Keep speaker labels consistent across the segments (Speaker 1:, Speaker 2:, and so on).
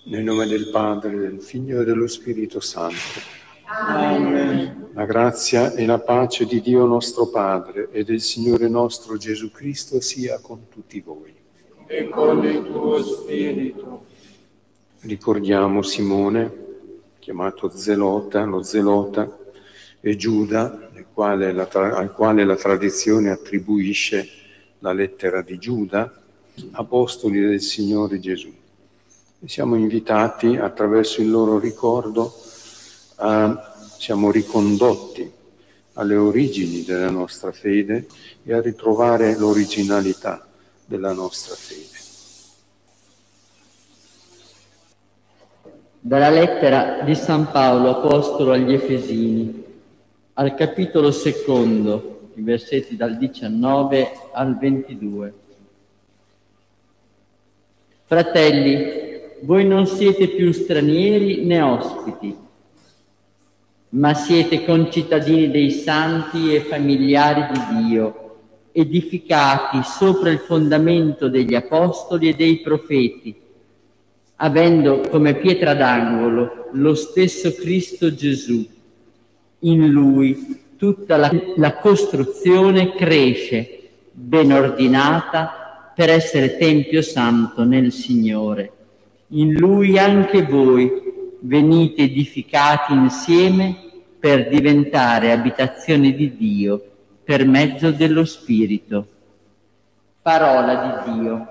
Speaker 1: Nel nome del Padre, del Figlio e dello Spirito Santo.
Speaker 2: Amen.
Speaker 1: La grazia e la pace di Dio nostro Padre e del Signore nostro Gesù Cristo sia con tutti voi.
Speaker 2: E con il tuo spirito.
Speaker 1: Ricordiamo Simone, chiamato Zelota, lo Zelota, e Giuda, al quale la tradizione attribuisce la lettera di Giuda, apostoli del Signore Gesù. E siamo invitati, attraverso il loro ricordo, siamo ricondotti alle origini della nostra fede e a ritrovare l'originalità della nostra fede.
Speaker 3: Dalla lettera di San Paolo, apostolo agli Efesini, al capitolo 2, i versetti dal 19 al 22. Fratelli, voi non siete più stranieri né ospiti, ma siete concittadini dei santi e familiari di Dio, edificati sopra il fondamento degli apostoli e dei profeti, avendo come pietra d'angolo lo stesso Cristo Gesù. In Lui tutta la costruzione cresce, ben ordinata, per essere Tempio Santo nel Signore. In Lui anche voi venite edificati insieme per diventare abitazione di Dio per mezzo dello Spirito. Parola di Dio.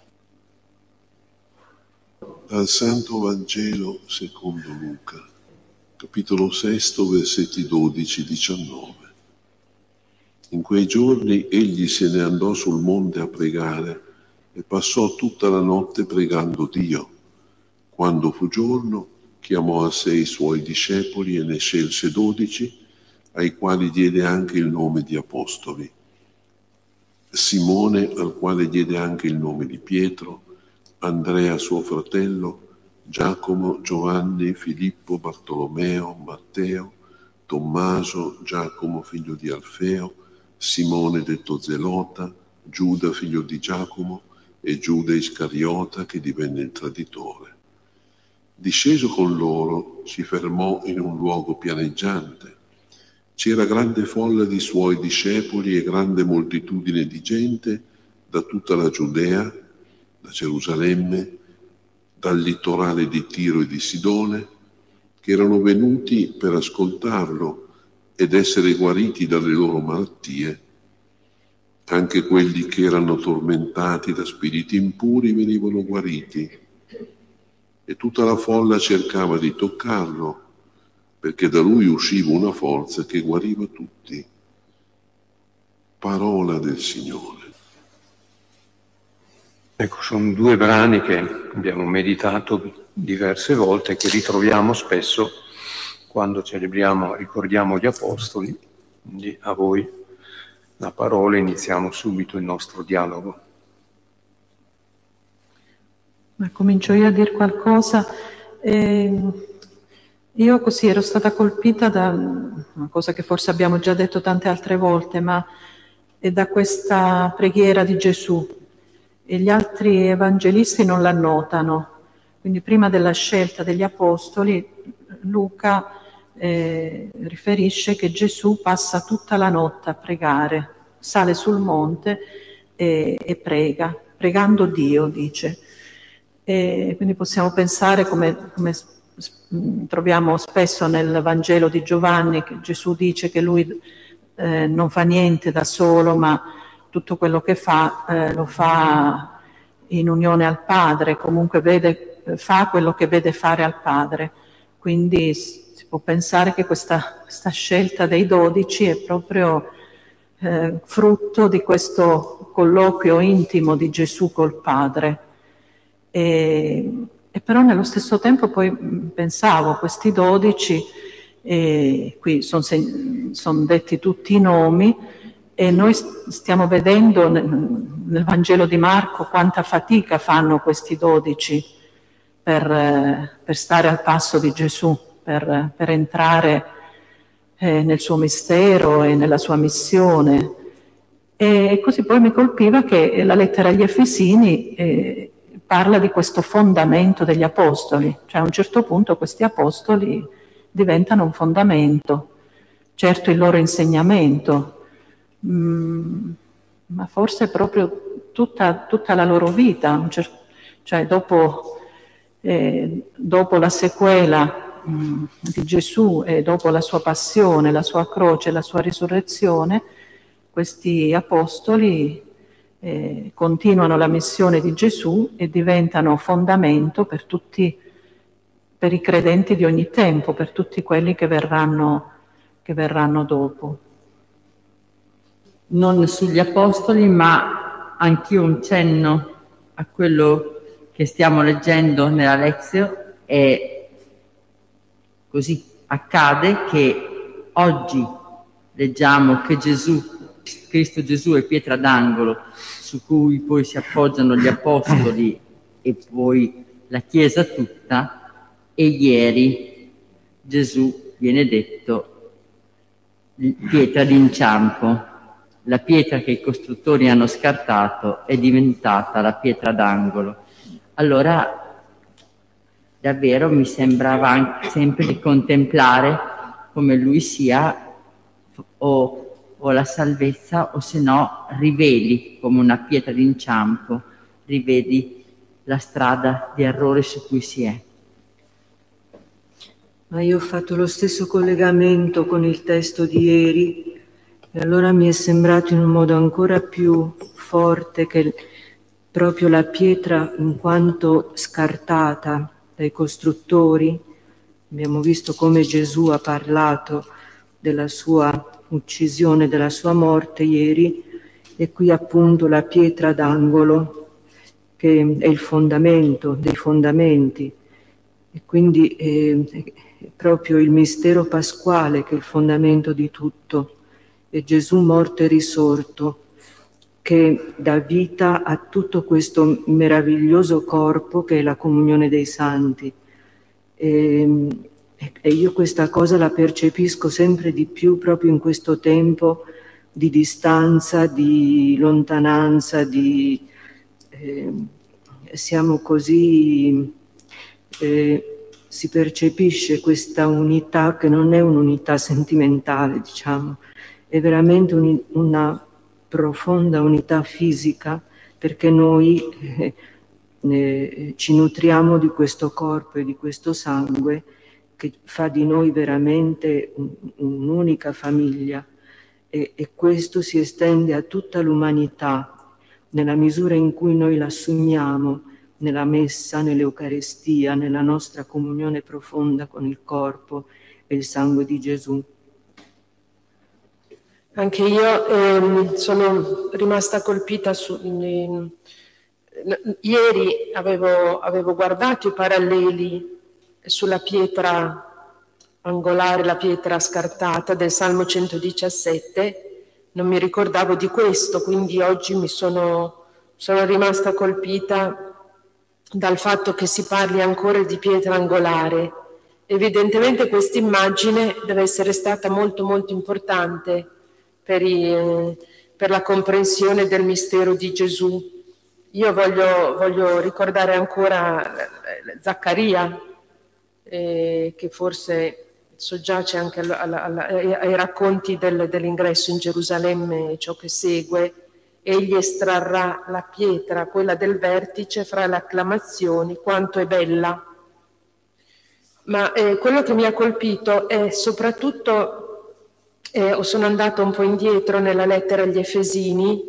Speaker 4: Dal Santo Vangelo secondo Luca, capitolo 6, versetti 12-19. In quei giorni egli se ne andò sul monte a pregare e passò tutta la notte pregando Dio. Quando fu giorno, chiamò a sé i suoi discepoli e ne scelse 12, ai quali diede anche il nome di apostoli. Simone, al quale diede anche il nome di Pietro, Andrea suo fratello, Giacomo, Giovanni, Filippo, Bartolomeo, Matteo, Tommaso, Giacomo figlio di Alfeo, Simone detto Zelota, Giuda figlio di Giacomo e Giuda Iscariota che divenne il traditore. Disceso con loro, si fermò in un luogo pianeggiante. C'era grande folla di suoi discepoli e grande moltitudine di gente da tutta la Giudea, da Gerusalemme, dal litorale di Tiro e di Sidone, che erano venuti per ascoltarlo ed essere guariti dalle loro malattie. Anche quelli che erano tormentati da spiriti impuri venivano guariti, e tutta la folla cercava di toccarlo, perché da lui usciva una forza che guariva tutti. Parola del Signore.
Speaker 1: Ecco, sono due brani che abbiamo meditato diverse volte, che ritroviamo spesso quando ricordiamo gli Apostoli. Quindi a voi la parola, iniziamo subito il nostro dialogo.
Speaker 5: Ma comincio io a dire qualcosa. Io così ero stata colpita da una cosa che forse abbiamo già detto tante altre volte, ma è da questa preghiera di Gesù. E gli altri evangelisti non la notano. Quindi prima della scelta degli apostoli, Luca riferisce che Gesù passa tutta la notte a pregare, sale sul monte e prega, pregando Dio, dice. E quindi possiamo pensare come troviamo spesso nel Vangelo di Giovanni, che Gesù dice che lui non fa niente da solo, ma tutto quello che fa lo fa in unione al Padre, comunque fa quello che vede fare al Padre. Quindi si può pensare che questa scelta dei 12 è proprio frutto di questo colloquio intimo di Gesù col Padre. E però nello stesso tempo poi pensavo, questi 12, qui sono detti tutti i nomi, e noi stiamo vedendo nel Vangelo di Marco quanta fatica fanno questi 12 per stare al passo di Gesù, per entrare nel suo mistero e nella sua missione. E così poi mi colpiva che la lettera agli Efesini parla di questo fondamento degli apostoli, cioè a un certo punto questi apostoli diventano un fondamento, certo il loro insegnamento, ma forse proprio tutta la loro vita, cioè dopo la sequela di Gesù e dopo la sua passione, la sua croce, la sua risurrezione, questi apostoli continuano la missione di Gesù e diventano fondamento per i credenti di ogni tempo, per tutti quelli che verranno dopo.
Speaker 3: Non sugli apostoli, ma anch'io un cenno a quello che stiamo leggendo nella Lexio, e così accade che oggi leggiamo che Cristo Gesù è pietra d'angolo su cui poi si appoggiano gli apostoli e poi la Chiesa tutta, e ieri Gesù viene detto pietra d'inciampo. La pietra che i costruttori hanno scartato è diventata la pietra d'angolo. Allora, davvero mi sembrava anche sempre di contemplare come lui sia o la salvezza, o se no riveli come una pietra d'inciampo, rivedi la strada di errore su cui si è.
Speaker 6: Ma io ho fatto lo stesso collegamento con il testo di ieri e allora mi è sembrato in un modo ancora più forte che proprio la pietra, in quanto scartata dai costruttori, abbiamo visto come Gesù ha parlato della sua uccisione, della sua morte ieri, e qui appunto la pietra d'angolo, che è il fondamento dei fondamenti, e quindi è proprio il mistero pasquale che è il fondamento di tutto. È Gesù morto e risorto che dà vita a tutto questo meraviglioso corpo che è la comunione dei santi. E io questa cosa la percepisco sempre di più proprio in questo tempo di distanza, di lontananza, siamo così, si percepisce questa unità che non è un'unità sentimentale, diciamo, è veramente una profonda unità fisica, perché noi ci nutriamo di questo corpo e di questo sangue che fa di noi veramente un'unica famiglia, e questo si estende a tutta l'umanità nella misura in cui noi l'assumiamo nella messa, nell'Eucarestia, nella nostra comunione profonda con il corpo e il sangue di Gesù.
Speaker 7: Anche io sono rimasta colpita ieri avevo guardato i paralleli sulla pietra angolare, la pietra scartata del Salmo 117, non mi ricordavo di questo, quindi oggi sono rimasta colpita dal fatto che si parli ancora di pietra angolare. Evidentemente questa immagine deve essere stata molto molto importante per la comprensione del mistero di Gesù. Io voglio ricordare ancora Zaccaria, che forse soggiace anche ai racconti dell'ingresso in Gerusalemme e ciò che segue. Egli estrarrà la pietra, quella del vertice, fra le acclamazioni, quanto è bella. Ma quello che mi ha colpito è soprattutto, sono andata un po' indietro nella lettera agli Efesini,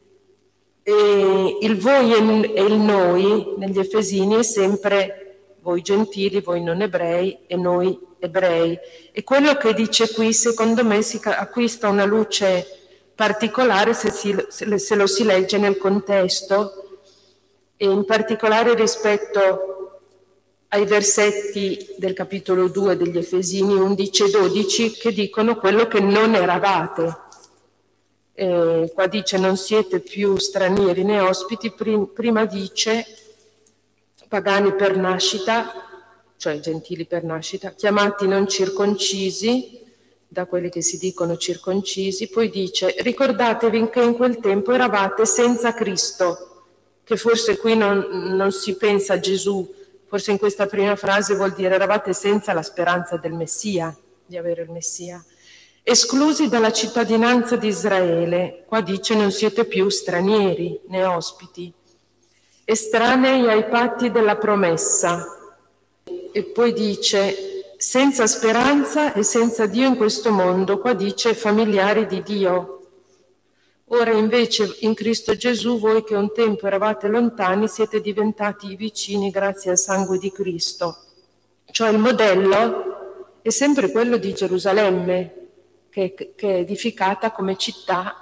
Speaker 7: e il voi e il noi negli Efesini è sempre voi gentili, voi non ebrei e noi ebrei. E quello che dice qui, secondo me, si acquista una luce particolare se lo si legge nel contesto, e in particolare rispetto ai versetti del capitolo 2 degli Efesini 11 e 12, che dicono quello che non eravate. Qua dice non siete più stranieri né ospiti, prima dice pagani per nascita, cioè gentili per nascita, chiamati non circoncisi da quelli che si dicono circoncisi, poi dice ricordatevi che in quel tempo eravate senza Cristo, che forse qui non si pensa a Gesù, forse in questa prima frase vuol dire eravate senza la speranza del Messia, di avere il Messia. Esclusi dalla cittadinanza di Israele, qua dice non siete più stranieri né ospiti, estranei ai patti della promessa. E poi dice senza speranza e senza Dio in questo mondo, qua dice familiari di Dio. Ora invece in Cristo Gesù voi che un tempo eravate lontani siete diventati vicini grazie al sangue di Cristo. Cioè il modello è sempre quello di Gerusalemme, che è edificata come città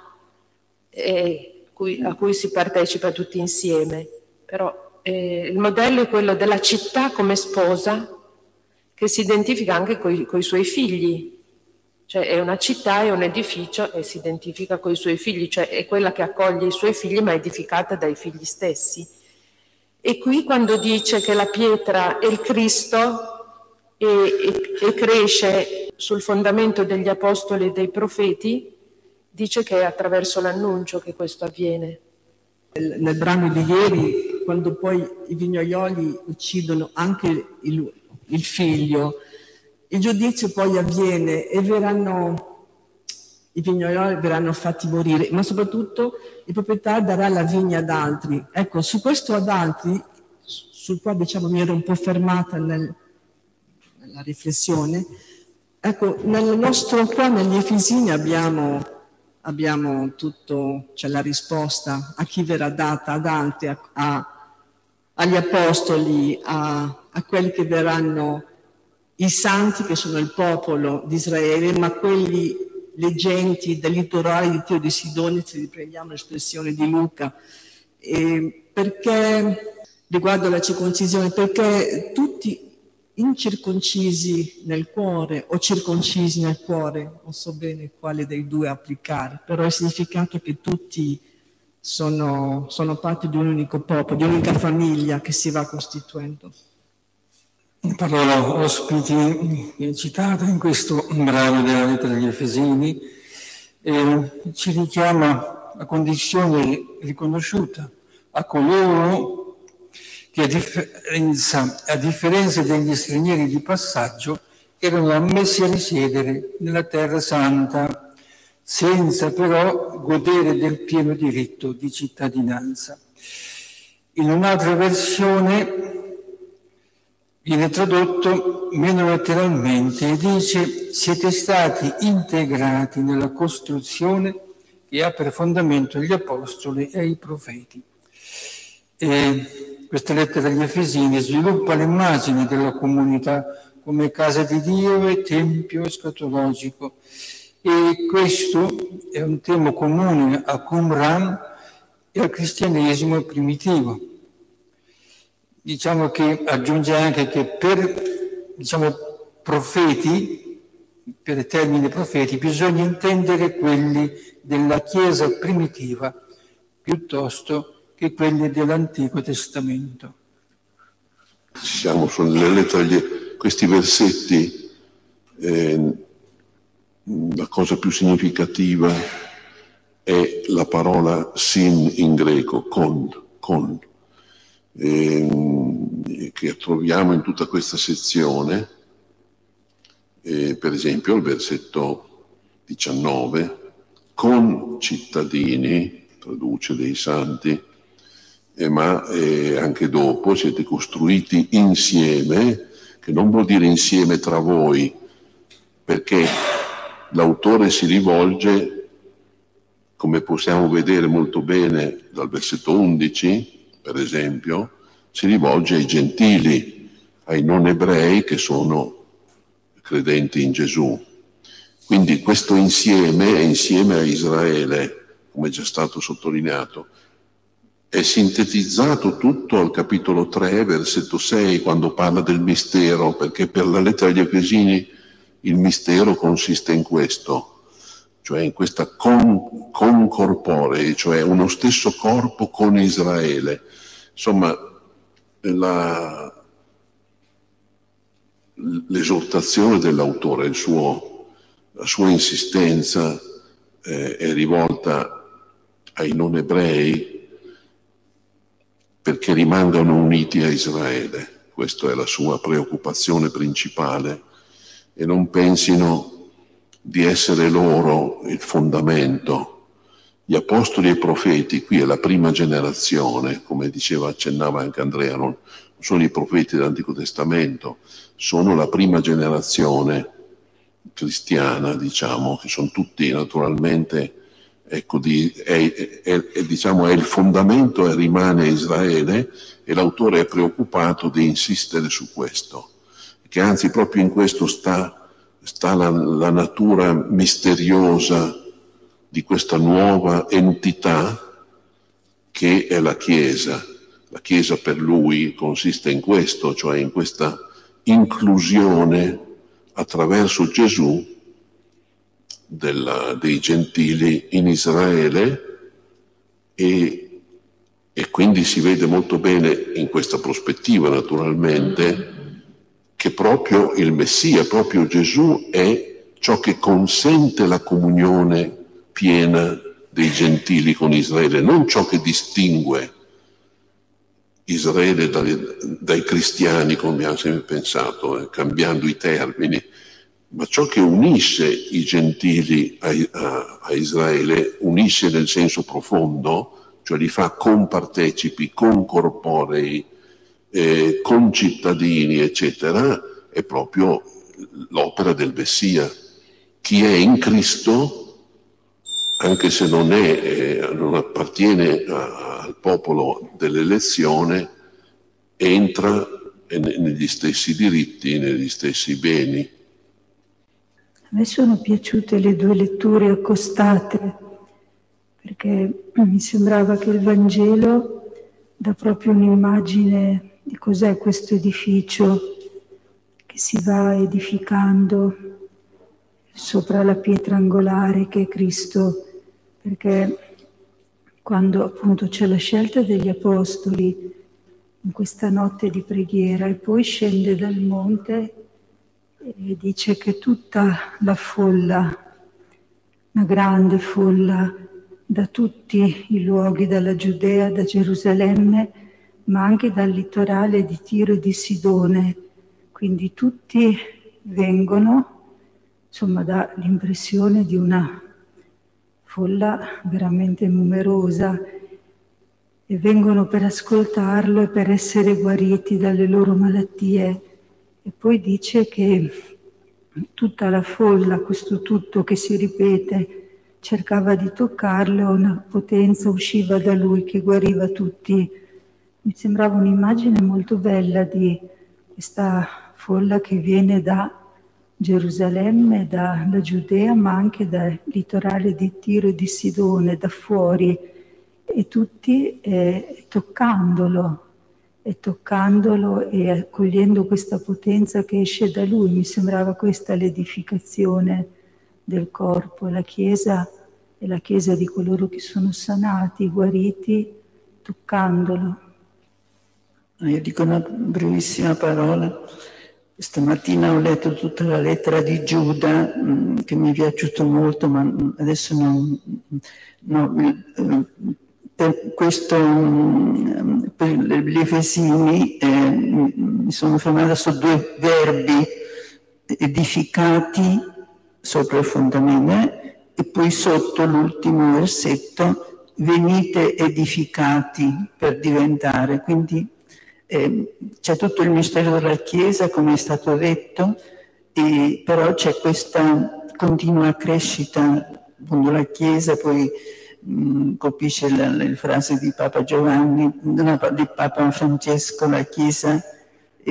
Speaker 7: a cui si partecipa tutti insieme. Però il modello è quello della città come sposa che si identifica anche coi suoi figli. Cioè è una città, è un edificio e si identifica coi suoi figli, cioè è quella che accoglie i suoi figli ma è edificata dai figli stessi. E qui quando dice che la pietra è il Cristo e cresce sul fondamento degli apostoli e dei profeti, dice che è attraverso l'annuncio che questo avviene.
Speaker 8: Nel brano di ieri, quando poi i vignaioli uccidono anche il figlio, il giudizio poi avviene e i vignaioli verranno fatti morire, ma soprattutto il proprietario darà la vigna ad altri. Ecco, su questo ad altri, sul quale diciamo mi ero un po' fermata nella riflessione, ecco, nel nostro qua, negli Efesini abbiamo tutto, c'è la risposta a chi verrà data ad altri, agli apostoli, a quelli che verranno i santi che sono il popolo di Israele, ma quelli le genti del litorale di Tiro di Sidone, se riprendiamo l'espressione di Luca, perché riguardo alla circoncisione, perché tutti incirconcisi nel cuore o circoncisi nel cuore, non so bene quale dei due applicare, però il significato è che tutti sono parte di un unico popolo, di un'unica famiglia che si va costituendo.
Speaker 9: La parola ospiti è citata in questo brano della lettera degli Efesini ci richiama a condizione riconosciuta a coloro che a differenza degli stranieri di passaggio erano ammessi a risiedere nella terra santa senza però godere del pieno diritto di cittadinanza. In un'altra versione viene tradotto meno letteralmente e dice siete stati integrati nella costruzione che ha per fondamento gli apostoli e i profeti. E questa lettera agli Efesini sviluppa l'immagine della comunità come casa di Dio e tempio escatologico, e questo è un tema comune a Qumran e al cristianesimo primitivo. Diciamo che aggiunge anche che per profeti, per termini profeti, bisogna intendere quelli della Chiesa primitiva piuttosto che quelli dell'Antico Testamento.
Speaker 4: Siamo sulle lettere, questi versetti, la cosa più significativa è la parola sin in greco, con. Che troviamo in tutta questa sezione, per esempio il versetto 19, con cittadini, traduce dei santi, ma anche dopo siete costruiti insieme, che non vuol dire insieme tra voi, perché l'autore si rivolge, come possiamo vedere molto bene dal versetto 11, per esempio, si rivolge ai gentili, ai non ebrei che sono credenti in Gesù. Quindi questo insieme è insieme a Israele, come è già stato sottolineato. È sintetizzato tutto al capitolo 3, versetto 6, quando parla del mistero, perché per la lettera agli Efesini il mistero consiste in questo, cioè in questa concorporei, cioè uno stesso corpo con Israele. Insomma, l'esortazione dell'autore, la sua insistenza è rivolta ai non ebrei perché rimangano uniti a Israele. Questa è la sua preoccupazione principale, e non pensino di essere loro il fondamento. Gli apostoli e i profeti, qui è la prima generazione, come accennava anche Andrea, non sono i profeti dell'Antico Testamento, sono la prima generazione cristiana, diciamo, che sono tutti naturalmente, ecco, diciamo, è il fondamento e rimane Israele, e l'autore è preoccupato di insistere su questo, che anzi proprio in questo sta la natura misteriosa di questa nuova entità che è la Chiesa. La Chiesa per lui consiste in questo, cioè in questa inclusione attraverso Gesù dei gentili in Israele, e quindi si vede molto bene in questa prospettiva, naturalmente, che proprio il Messia, proprio Gesù, è ciò che consente la comunione piena dei gentili con Israele, non ciò che distingue Israele dai cristiani, come abbiamo sempre pensato, cambiando i termini, ma ciò che unisce i gentili a Israele, unisce nel senso profondo, cioè li fa compartecipi, concorporei, concittadini, eccetera, è proprio l'opera del Messia. Chi è in Cristo, anche se non appartiene al popolo dell'elezione, entra negli stessi diritti, negli stessi beni.
Speaker 10: A me sono piaciute le due letture accostate, perché mi sembrava che il Vangelo dà proprio un'immagine di cos'è questo edificio che si va edificando sopra la pietra angolare che è Cristo, perché quando appunto c'è la scelta degli apostoli in questa notte di preghiera e poi scende dal monte e dice che tutta la folla, una grande folla, da tutti i luoghi, dalla Giudea, da Gerusalemme, ma anche dal litorale di Tiro e di Sidone, quindi tutti vengono, insomma dà l'impressione di una folla veramente numerosa, e vengono per ascoltarlo e per essere guariti dalle loro malattie. E poi dice che tutta la folla, questo tutto che si ripete, cercava di toccarlo, una potenza usciva da lui che guariva tutti. Mi sembrava un'immagine molto bella di questa folla che viene da Gerusalemme, da Giudea, ma anche dal litorale di Tiro e di Sidone, da fuori, e tutti toccandolo e accogliendo questa potenza che esce da lui. Mi sembrava questa l'edificazione del corpo. La Chiesa è la Chiesa di coloro che sono sanati, guariti, toccandolo.
Speaker 11: Io dico una brevissima parola. Stamattina ho letto tutta la lettera di Giuda, che mi è piaciuto molto, ma adesso per questo, per gli Efesini, mi sono fermata su due verbi: edificati sopra il fondamento, e poi sotto l'ultimo versetto, venite edificati per diventare. Quindi c'è tutto il mistero della Chiesa, come è stato detto, però c'è questa continua crescita, appunto la Chiesa. Poi colpisce la frase di Papa Giovanni, di Papa Francesco: la Chiesa è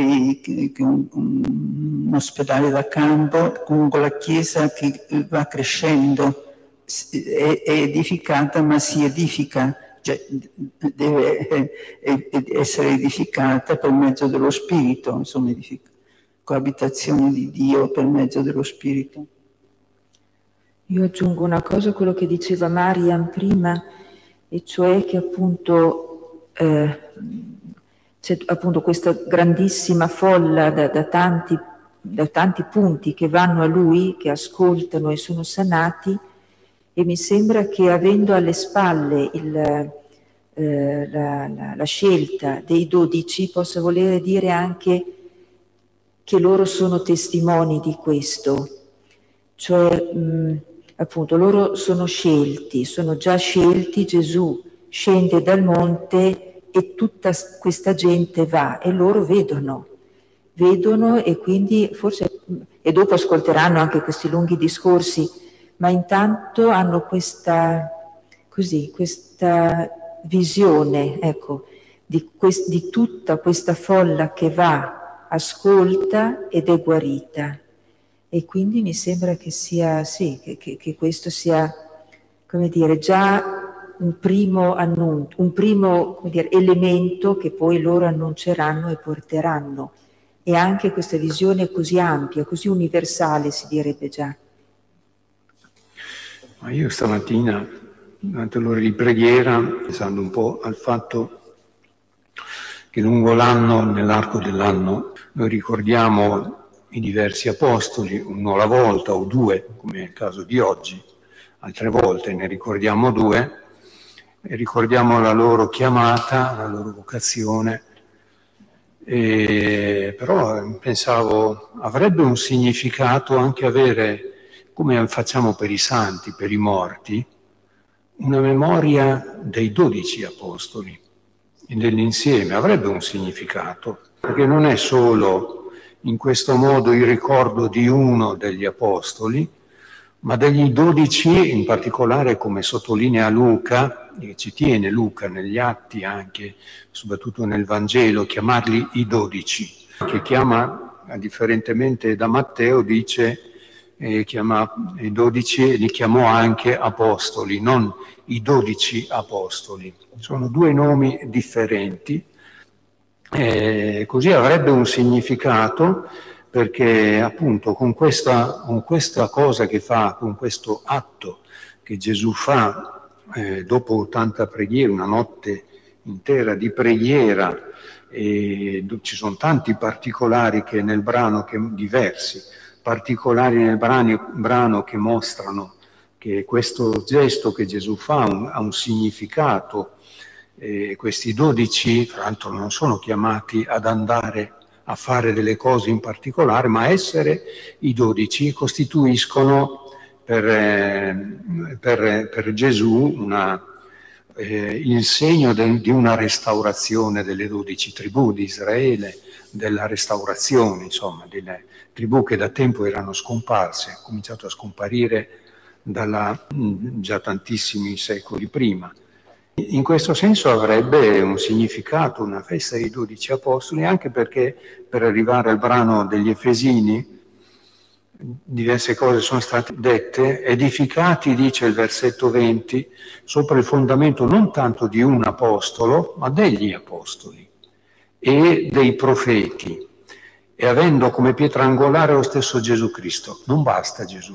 Speaker 11: un ospedale da campo, comunque la Chiesa che va crescendo, è edificata, ma si edifica, cioè deve essere edificata per mezzo dello Spirito, insomma, coabitazione di Dio per mezzo dello Spirito.
Speaker 12: Io aggiungo una cosa a quello che diceva Marian prima, e cioè che appunto c'è appunto questa grandissima folla da tanti punti che vanno a lui, che ascoltano e sono sanati, e mi sembra che avendo alle spalle la scelta dei 12 possa volere dire anche che loro sono testimoni di questo, cioè appunto loro sono scelti, sono già scelti, Gesù scende dal monte e tutta questa gente va e loro vedono e quindi forse, e dopo ascolteranno anche questi lunghi discorsi, ma intanto hanno questa visione, ecco, di tutta questa folla che va, ascolta ed è guarita. E quindi mi sembra che sia, sì, che questo sia, come dire, già un primo annuncio, un primo, come dire, elemento che poi loro annunceranno e porteranno. E anche questa visione così ampia, così universale, si direbbe già.
Speaker 1: Ma io stamattina, durante l'ora di preghiera, pensando un po' al fatto che lungo l'anno, nell'arco dell'anno, noi ricordiamo i diversi apostoli, uno alla volta o due, come è il caso di oggi, altre volte ne ricordiamo due, e ricordiamo la loro chiamata, la loro vocazione. Però pensavo, avrebbe un significato anche avere, come facciamo per i santi, per i morti, una memoria dei 12 apostoli e dell'insieme, avrebbe un significato, perché non è solo in questo modo il ricordo di uno degli apostoli, ma degli 12, in particolare, come sottolinea Luca, e ci tiene Luca negli Atti anche, soprattutto nel Vangelo, chiamarli i 12, che chiama, differentemente da Matteo, dice, chiama i 12, li chiamò anche apostoli, non i 12 apostoli. Sono due nomi differenti, così avrebbe un significato, perché appunto con questa cosa che fa, con questo atto che Gesù fa dopo tanta preghiera, una notte intera di preghiera, ci sono tanti particolari che nel brano, diversi particolari nel brano che mostrano che questo gesto che Gesù fa ha un significato. Questi 12, tra l'altro, non sono chiamati ad andare a fare delle cose in particolare, ma essere i 12 costituiscono per Gesù il segno di una restaurazione delle 12 tribù di Israele, della restaurazione, insomma, delle tribù che da tempo erano scomparse, ha cominciato a scomparire già tantissimi secoli prima. In questo senso avrebbe un significato una festa dei 12 apostoli, anche perché per arrivare al brano degli Efesini diverse cose sono state dette, edificati, dice il versetto 20, sopra il fondamento non tanto di un apostolo, ma degli apostoli e dei profeti, e avendo come pietra angolare lo stesso Gesù Cristo. Non basta Gesù.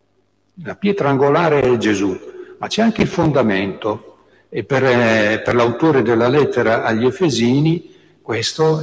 Speaker 1: La pietra angolare è Gesù, ma c'è anche il fondamento, e per l'autore della lettera agli Efesini questo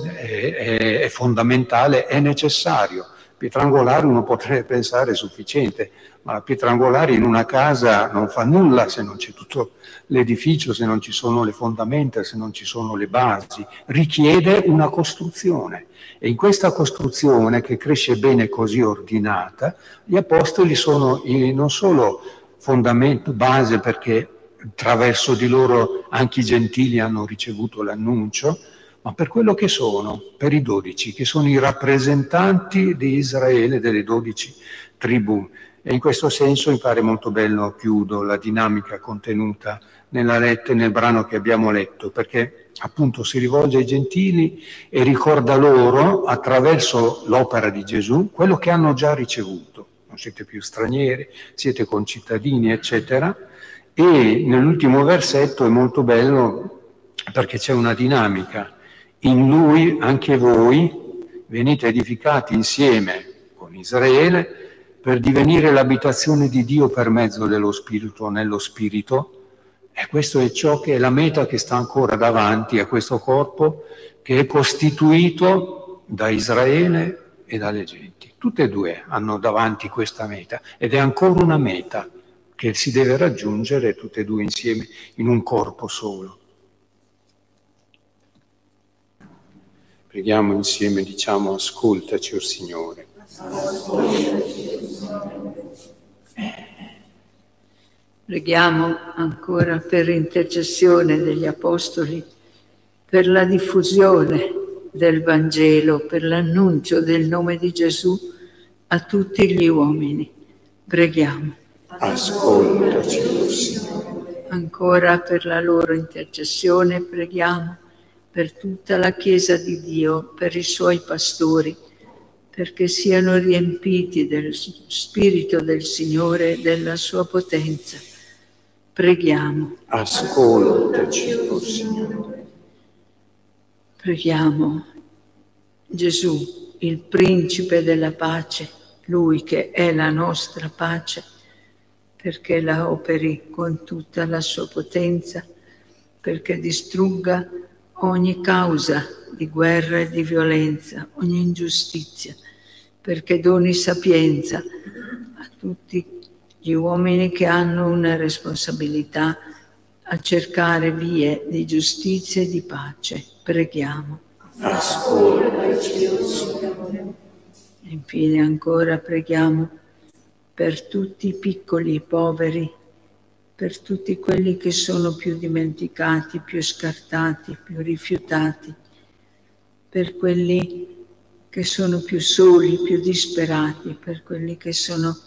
Speaker 1: è fondamentale, è necessario. Pietra angolare uno potrebbe pensare è sufficiente, ma la pietra angolare in una casa non fa nulla se non c'è tutto l'edificio, se non ci sono le fondamenta, se non ci sono le basi. Richiede una costruzione, e in questa costruzione, che cresce bene così ordinata, gli apostoli sono non solo fondamento, base, perché attraverso di loro anche i gentili hanno ricevuto l'annuncio, ma per quello che sono, per i 12, che sono i rappresentanti di Israele, delle 12 tribù. E in questo senso mi pare molto bello, chiudo, la dinamica contenuta nel brano che abbiamo letto, perché appunto si rivolge ai gentili e ricorda loro, attraverso l'opera di Gesù, quello che hanno già ricevuto. Non siete più stranieri, siete concittadini, eccetera. E nell'ultimo versetto è molto bello perché c'è una dinamica. In lui anche voi venite edificati insieme con Israele per divenire l'abitazione di Dio per mezzo dello Spirito, nello Spirito. E questo è ciò che è la meta che sta ancora davanti a questo corpo, che è costituito da Israele e dalle genti. Tutte e due hanno davanti questa meta, ed è ancora una meta che si deve raggiungere tutte e due insieme in un corpo solo. Preghiamo insieme, diciamo: ascoltaci, o Signore.
Speaker 10: Preghiamo ancora per intercessione degli Apostoli, per la diffusione del Vangelo, per l'annuncio del nome di Gesù a tutti gli uomini. Preghiamo.
Speaker 1: Ascoltaci, o Signore.
Speaker 10: Ancora per la loro intercessione preghiamo per tutta la Chiesa di Dio, per i suoi pastori, perché siano riempiti del Spirito del Signore e della sua potenza. Preghiamo.
Speaker 1: Ascoltaci, o Signore.
Speaker 10: Preghiamo Gesù, il Principe della pace, Lui che è la nostra pace, perché la operi con tutta la sua potenza, perché distrugga ogni causa di guerra e di violenza, ogni ingiustizia, perché doni sapienza a tutti gli uomini che hanno una responsabilità a cercare vie di giustizia e di pace. Preghiamo.
Speaker 1: Ascoltaci, o Signore.
Speaker 10: Infine ancora preghiamo per tutti i piccoli poveri, per tutti quelli che sono più dimenticati, più scartati, più rifiutati, per quelli che sono più soli, più disperati, per quelli che sono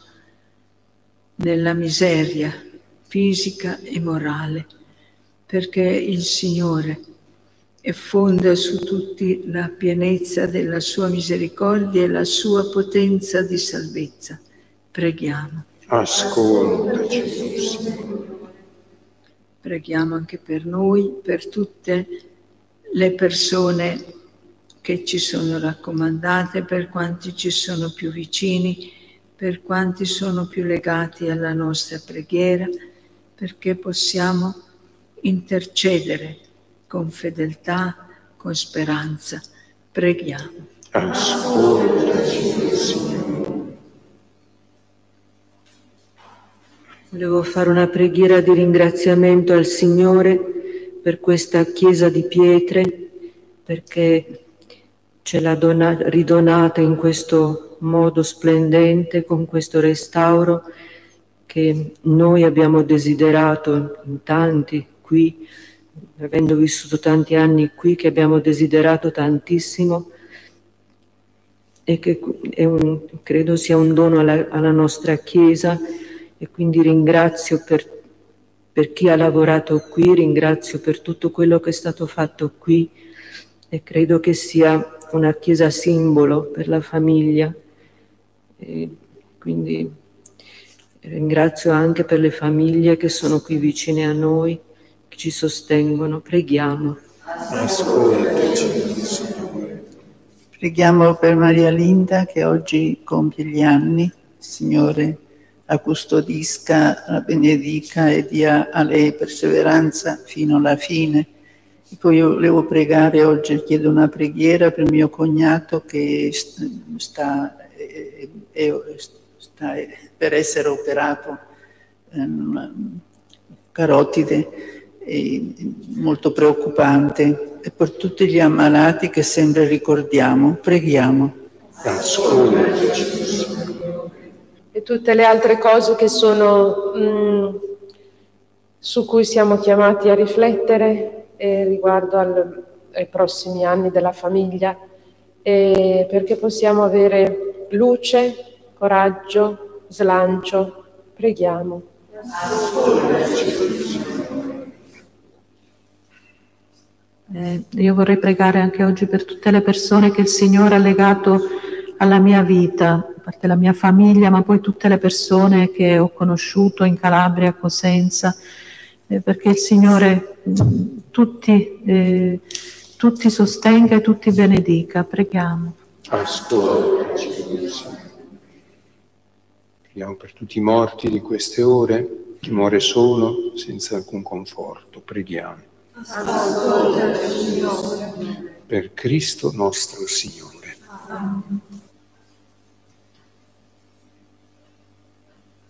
Speaker 10: nella miseria fisica e morale, perché il Signore effonda su tutti la pienezza della sua misericordia e la sua potenza di salvezza. Preghiamo.
Speaker 1: Ascoltaci, o Signore.
Speaker 10: Preghiamo anche per noi, per tutte le persone che ci sono raccomandate, per quanti ci sono più vicini, per quanti sono più legati alla nostra preghiera, perché possiamo intercedere con fedeltà, con speranza. Preghiamo.
Speaker 1: Ascoltaci, o Signore.
Speaker 6: Volevo fare una preghiera di ringraziamento al Signore per questa chiesa di pietre, perché ce l'ha ridonata in questo modo splendente, con questo restauro che noi abbiamo desiderato in tanti qui, avendo vissuto tanti anni qui, che abbiamo desiderato tantissimo e che credo sia un dono alla nostra Chiesa, e quindi ringrazio per chi ha lavorato qui, ringrazio per tutto quello che è stato fatto qui, e credo che sia una Chiesa simbolo per la famiglia. E quindi ringrazio anche per le famiglie che sono qui vicine a noi, che ci sostengono. Preghiamo.
Speaker 1: Ascoltaci, Signore.
Speaker 11: Preghiamo per Maria Linda che oggi compie gli anni. Signore la custodisca, la benedica e dia a lei perseveranza fino alla fine. E poi io volevo pregare oggi, chiedo una preghiera per mio cognato che sta per essere operato, una carotide molto preoccupante, e per tutti gli ammalati che sempre ricordiamo. Preghiamo.
Speaker 1: Ascoltaci, Signore.
Speaker 7: E tutte le altre cose che sono su cui siamo chiamati a riflettere riguardo ai prossimi anni della famiglia, perché possiamo avere luce, coraggio, slancio. Preghiamo.
Speaker 5: Io vorrei pregare anche oggi per tutte le persone che il Signore ha legato alla mia vita, a parte la mia famiglia, ma poi tutte le persone che ho conosciuto in Calabria, a Cosenza, perché il Signore tutti sostenga e tutti benedica. Preghiamo.
Speaker 1: Ascoltaci, Signore. Preghiamo per tutti i morti di queste ore, chi muore solo, senza alcun conforto. Preghiamo. Per Cristo nostro Signore.